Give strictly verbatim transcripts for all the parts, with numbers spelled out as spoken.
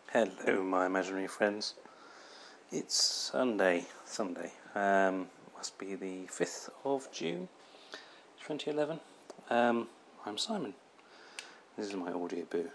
Hello, my imaginary friends. It's Sunday. Sunday. Um, must be the fifth of June, twenty eleven. Um, I'm Simon. This is my audio boo.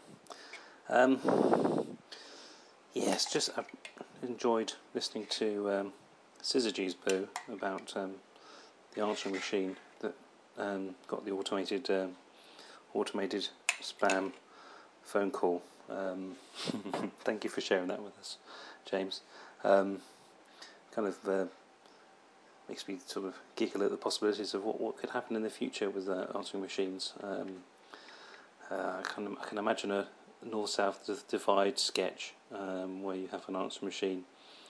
Um, yes, just I've enjoyed listening to um, Syzygy's boo about um, the answering machine that um, got the automated um, automated spam phone call. Um, thank you for sharing that with us, James. Um, kind of uh, makes me sort of giggle at the possibilities of what, what could happen in the future with uh, answering machines. Um, uh, I can I can imagine a north-south divide sketch um, where you have an answering machine,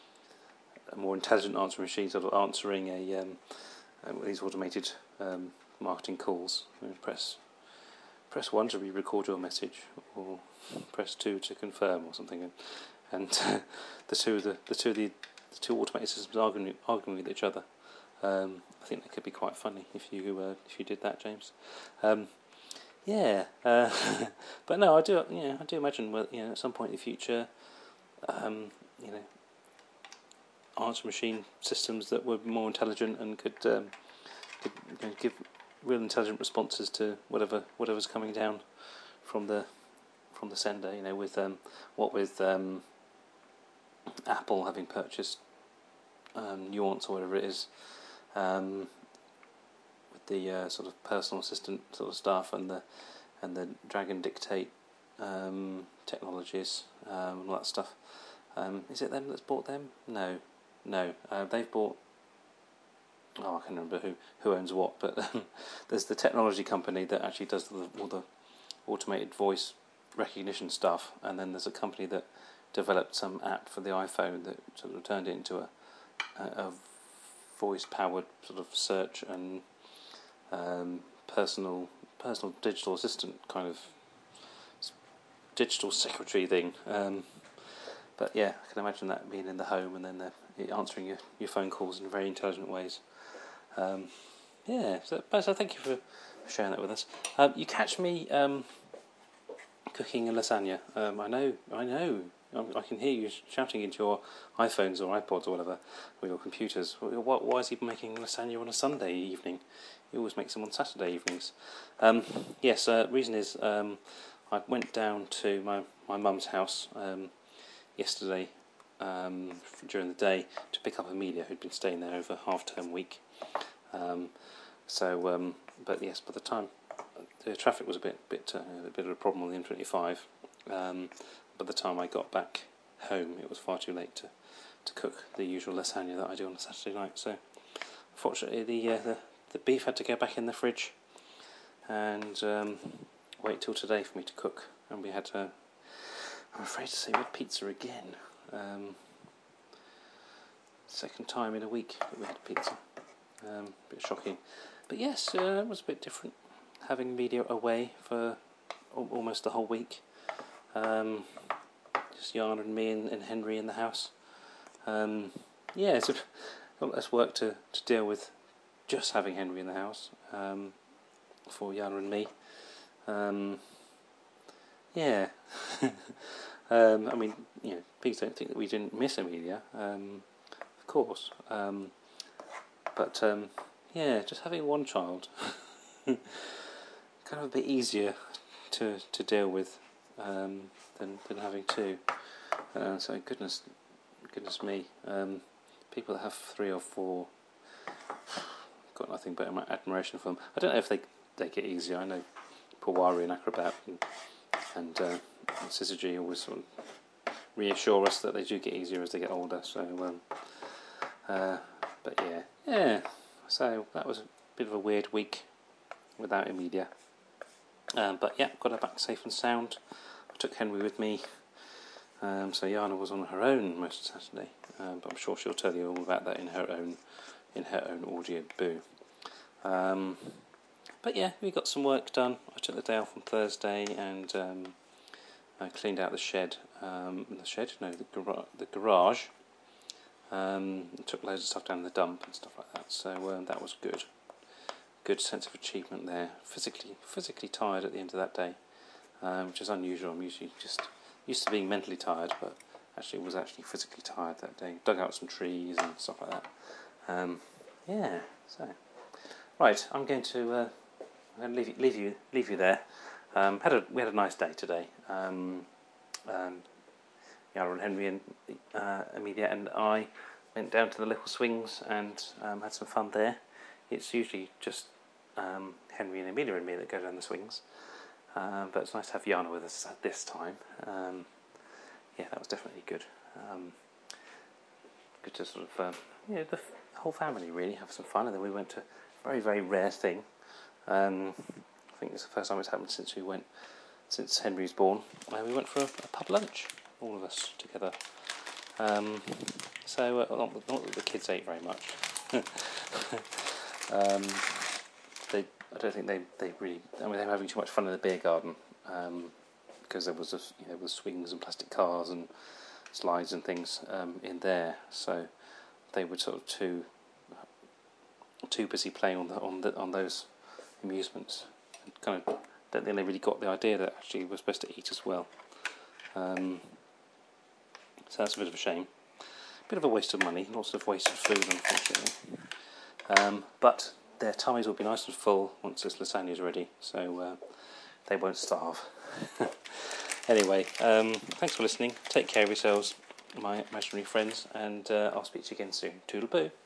a more intelligent answering machine, sort of answering a um, uh, these automated um, marketing calls. You know, press press one to re-record your message, or press two to confirm, or something, and, and uh, the two the the two the, the two automated systems arguing arguing with each other. Um, I think that could be quite funny if you uh, if you did that, James. Um, yeah, uh, but no, I do. Yeah, I do imagine. Well, you know, at some point in the future, um, you know, answer machine systems that were more intelligent and could um, could you know, give real intelligent responses to whatever whatever's coming down from the from the sender. You know, with um, what with um, Apple having purchased um, Nuance or whatever it is. Um, with the uh, sort of personal assistant sort of stuff and the and the Dragon Dictate um, technologies um, and all that stuff. Um, is it them that's bought them? No, no. Uh, they've bought. Oh, I can't remember who who owns what, but um, there's the technology company that actually does the, all the automated voice recognition stuff, and then there's a company that developed some app for the iPhone that sort of turned it into a a, a voice-powered sort of search and um, personal personal digital assistant kind of digital secretary thing. Um, but yeah, I can imagine that being in the home and then uh, answering your, your phone calls in very intelligent ways. Um, yeah, so, so thank you for sharing that with us. Um, you catch me um, cooking a lasagna. Um, I know, I know. I can hear you shouting into your iPhones or iPods or whatever, or your computers. Why, why is he making lasagna on a Sunday evening? He always makes them on Saturday evenings. Um, yes, uh, reason is um, I went down to my my mum's house um, yesterday um, during the day to pick up Amelia, who'd been staying there over half-term week. Um, so, um, but yes, by the time the traffic was a bit bit uh, a bit of a problem on the M twenty-five. Um, By the time I got back home, it was far too late to, to cook the usual lasagna that I do on a Saturday night. So, unfortunately, the uh, the, the beef had to go back in the fridge and um, wait till today for me to cook. And we had, uh, I'm afraid to say, we had pizza again. Um, second time in a week that we had pizza. Um, a bit shocking, but yes, uh, it was a bit different having Amelia away for al- almost the whole week. Um, just Yana and me and, and Henry in the house. Um, yeah, it's a lot less work to, to deal with just having Henry in the house um, for Yana and me. Um, yeah. um, I mean, you know, please don't think that we didn't miss Amelia, um, of course. Um, but um, yeah, just having one child, kind of a bit easier to to deal with. Um, than than having two. Uh, so goodness, goodness me, um, people that have three or four, got nothing but admiration for them. I don't know if they they get easier. I know Pawari and Acrobat and and, uh, and Syzygy always sort of reassure us that they do get easier as they get older. So, um, uh, but yeah, yeah. So that was a bit of a weird week without Amelia. Um, but yeah, got her back safe and sound. I took Henry with me, um, so Yana was on her own most of Saturday, um, but I'm sure she'll tell you all about that in her own in her own audio boo. Um, but yeah, we got some work done. I took the day off on Thursday and um, I cleaned out the shed. Um, the shed, no, the, gar- the garage. Um, took loads of stuff down in the dump and stuff like that. So um, that was good. Good sense of achievement there. Physically, physically tired at the end of that day. Um, which is unusual. I'm usually just used to being mentally tired, but actually was actually physically tired that day. Dug out some trees and stuff like that. Um, yeah, so right, I'm going to uh, I'm going to leave you leave you leave you there. Um, had a we had a nice day today. Um, um, Yara and Henry and uh, Amelia and I went down to the little swings and um, had some fun there. It's usually just um, Henry and Amelia and me that go down the swings, uh, but it's nice to have Yana with us at this time. Um, yeah, that was definitely good. Um, good to sort of, um, you know, the f- whole family really have some fun. And then we went to a very, very rare thing. Um, I think it's the first time it's happened since we went, since Henry's born. Uh, we went for a, a pub lunch, all of us together. Um, so uh, not, not that the kids ate very much. um, they, I don't think they, they really. I mean, they were having too much fun in the beer garden um, because there was a, you know, there was swings and plastic cars and slides and things um, in there. So they were sort of too too busy playing on the on the on those amusements. And kind of don't think they really got the idea that actually we're supposed to eat as well. Um, so that's a bit of a shame. A bit of a waste of money, lots of wasted food, unfortunately. Um, but their tummies will be nice and full once this lasagna is ready, so uh, they won't starve. Anyway, um, thanks for listening. Take care of yourselves, my imaginary friends, and uh, I'll speak to you again soon. Toodle-poo.